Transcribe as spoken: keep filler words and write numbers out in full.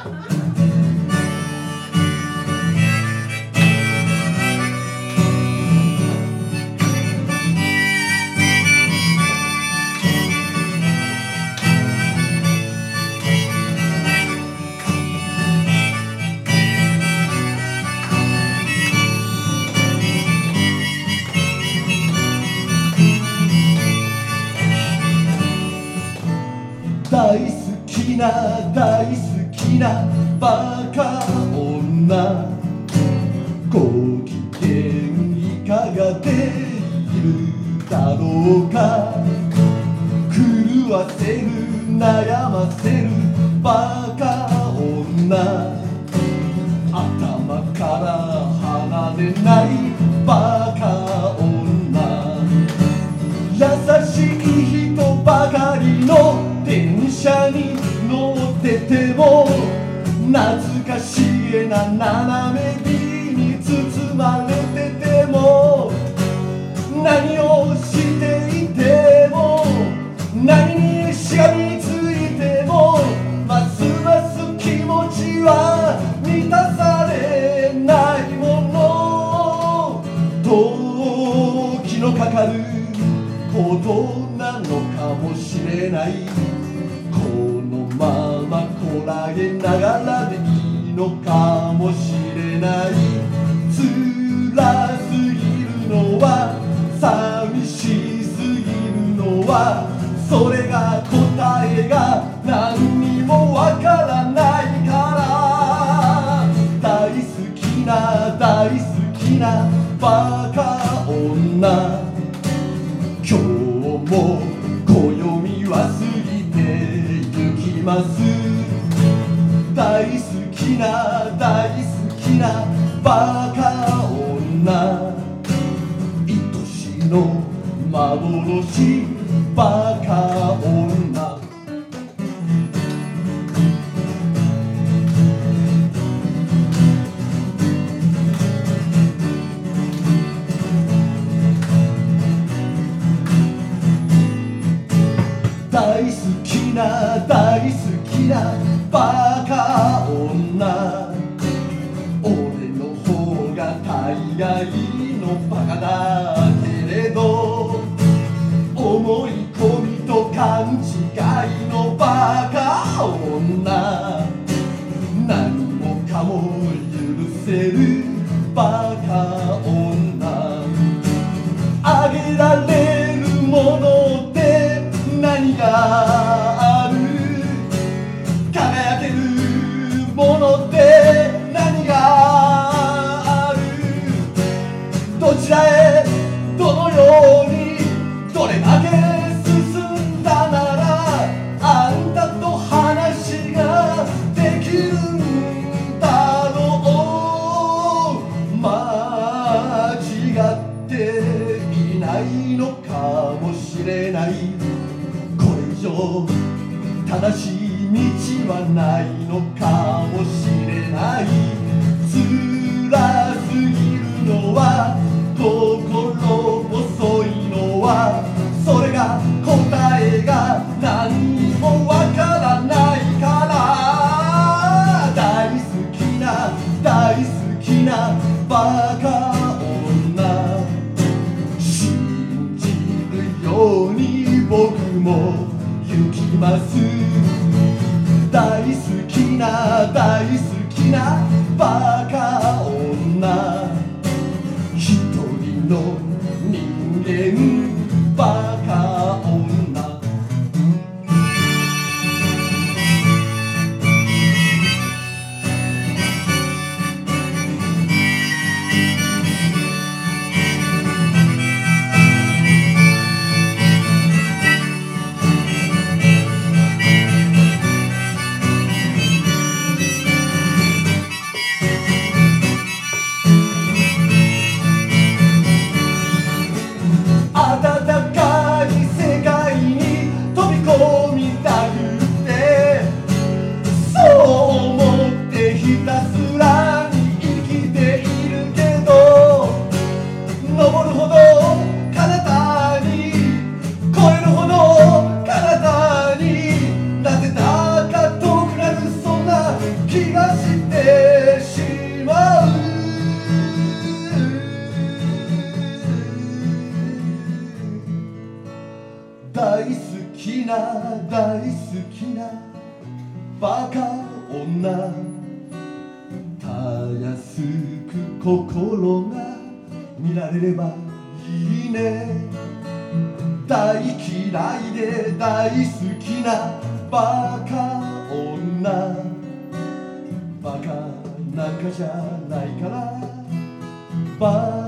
大好きな大好きなバカ女、ご機嫌いかがでいるだろうか。狂わせる悩ませるバカ女、頭から離れないバカ女、優しい人ばかりの電車に乗ってても懐かしげな斜め火に包まれてても、何をしていても何にしがみついてもますます気持ちは満たされないもの。時のかかることなのかもしれない。このままこらえながらでいいのかもしれない。辛すぎるのは寂しすぎるのは、それが答えが何にもわからないから。大好きな大好きなバカ女、今日も暦は過ぎてゆきます。大好きな大好きなバカ女、愛しの幻バカ女。大好きな大好きなバカ女、俺の方が大概のバカだけれど、思い込みと勘違いのバカ女、何もかも許せるバカ女、あげられるものって何がある、輝けるものって何がある、どちらへどのようにどれだけ進んだならあんたと話ができるんだろう。間違っていないのかもしれない。これ以上正しい道はないのかもしれない。辛すぎるのは心細いのは、それが答えが何にもわからないから。大好きな大好きなバカ女、信じるように僕も行きます。大好きな大好きなバカ女、一人の人間バカ女。あ大好きなバカ女たやすく心が見られればいいね大嫌いで大好きなバカ女バカなんかじゃないからバ